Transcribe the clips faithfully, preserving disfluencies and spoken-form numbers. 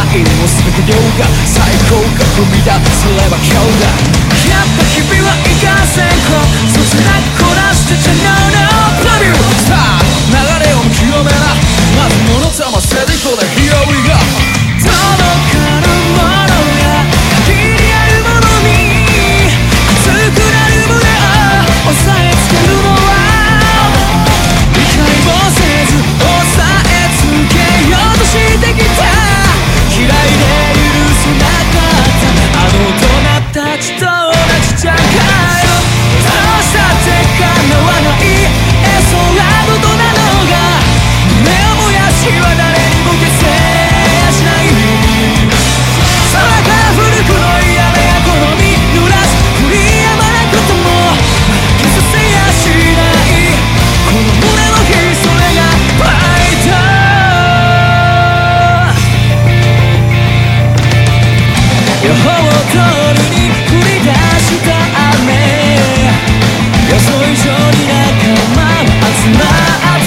いも全て量が最高が踏み出せれば今日だ。やっぱ日々はいかせんこそつなくこなしてちゃ No no プレビューさあ流れを見極めな。まず物と合わせていこうだ。 Here we go。 届かぬものが限りあるものに熱くなる胸を押さえつけるのは理解もせず押さえつけようとしてきた。嫌いで許せなかったあの大人たちと同じじゃないよ。どうしたって叶わないエソラブドなのが胸を燃やしは誰にも消せやしない。空から降る黒い雨が好み濡らす降りやまなくとも消させやしないこの胸の火それがファイト。予報通りに降り出した雨予想以上に仲間は集まった。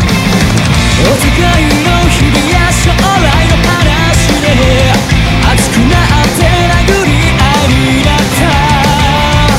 お互いの日々や将来の話で熱くなって殴り合いになった。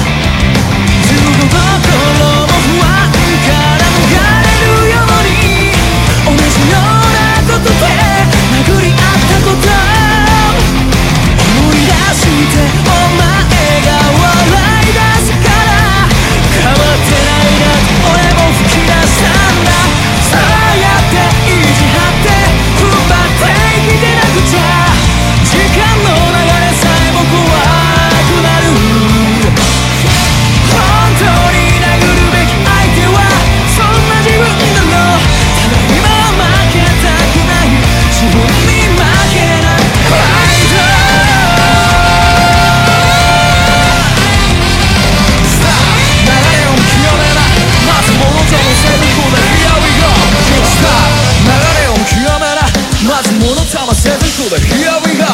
自分の心も不安から逃れるように同じようなことで殴り合ったこと思い出してお前が笑い出すから変わってないな俺も吹き出したんだ。そうやって意地張って踏ん張って生きてなくちゃ時間の流れさえも怖くなる。本当に殴るべき相手はそんな自分だろう。ただ今は負けたくない自分に負けないファイト。流れを見極めな。まず物とのせるこで Here we go。 流れを見極めな。まず物と合わせてこで Here we go。